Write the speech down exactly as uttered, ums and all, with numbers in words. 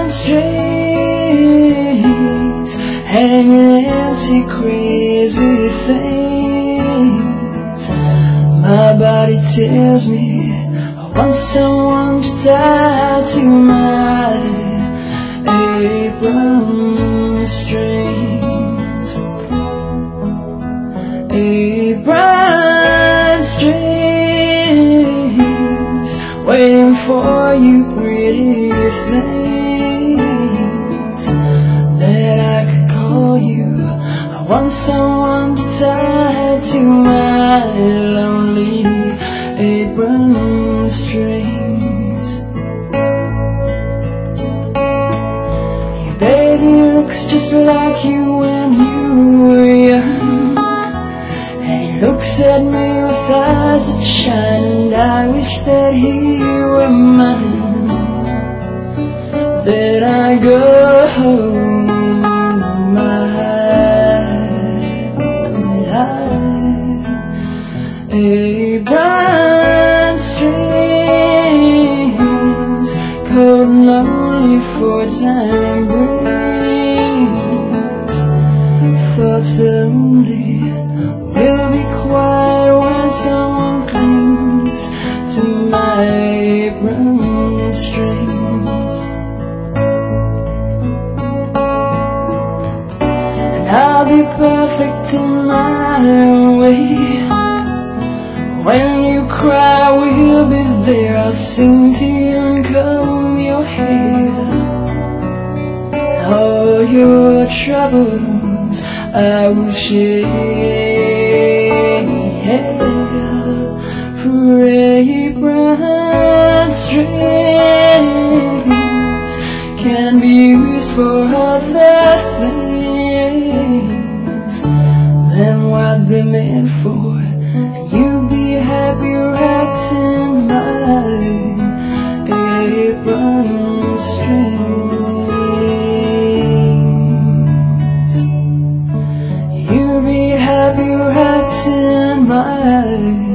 apron strings, hanging empty, crazy things. My body tells me I want someone to tie to my apron strings. Apron strings, waiting for you, pretty things that I could call you. I want someone to tie to my lonely apron strings. Your baby looks just like you when you were young, and he looks at me with eyes that shine, and I wish that he were mine. Then I go home, my apron strings, cold and lonely for time brings. Thoughts that only will be quiet when someone clings to my apron strings. And I'll be perfect in my way. When you cry, we'll be there. I'll sing to you and comb your hair. All your troubles I will share. For apron strings can be used for other things than what they're meant for. You'll be happy wrapped in my apron strings. You'll be happy wrapped in my